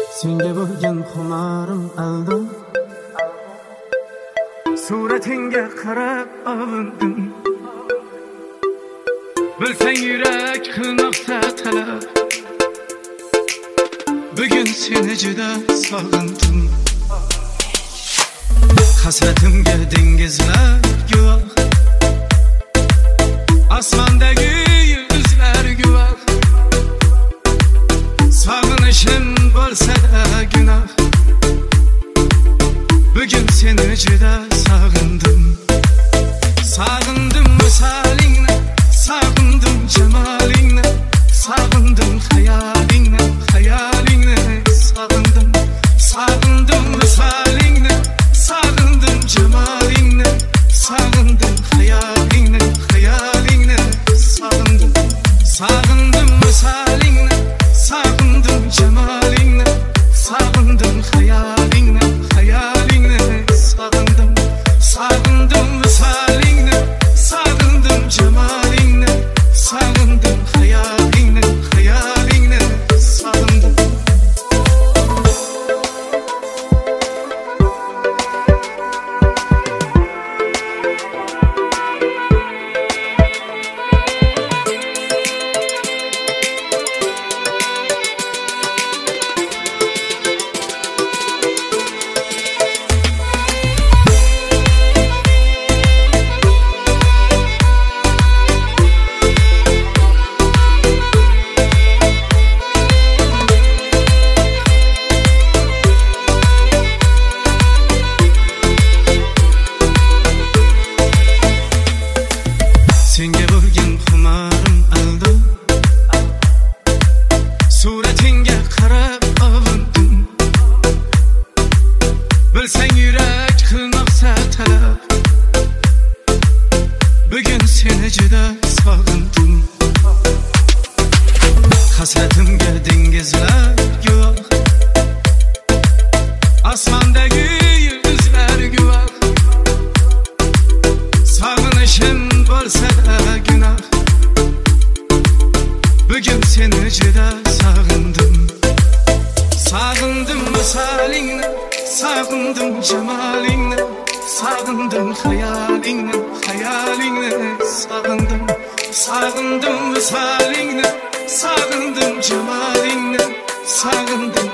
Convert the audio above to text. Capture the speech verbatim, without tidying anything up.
Senga bo'lgan xumarim aldim, suratingga qarab avindim. Bilsang yurak qilmoqda talab, bugun seni juda sog'indim. Hasratimga dengizlar guvoh, osmondagi yulduzlar guvoh. Sog'inishim bo'lsa-da gunoh, bugun seni juda sog'indim. Sog'indim misolingni, sog'indim jamolingni, sog'indim xayolingni, xayolingni sog'indim. Sog'indim misolingni, sog'indim jamolingni, sog'indim xayolingni, xayolingni sog'indim. Sog'indim misolingni, sog'indim jamolingni, sog'indim xayolingni, xayolingni sog'indim. Sog'indim misolingni, sog'indim jamolingni, sog'indim xayolingni, xayolingni sog'indim. Senga bo'lgan xumarim aldim, suratingga qarab avindim. Bilsang yurak qilmoqsa talab, bugun seni juda sog'indim. Hasratimga dengizlar guvoh, osmondagi yulduzlar guvoh. Sog'inishim bo'lsa-da gunoh, bugun seni juda sog'indim. Sog'indim misolingni, sog'indim jamolingni, sog'indim xayolingni, xayolingni sog'indim. Sog'indim misolingni, sog'indim jamolingni, sog'indim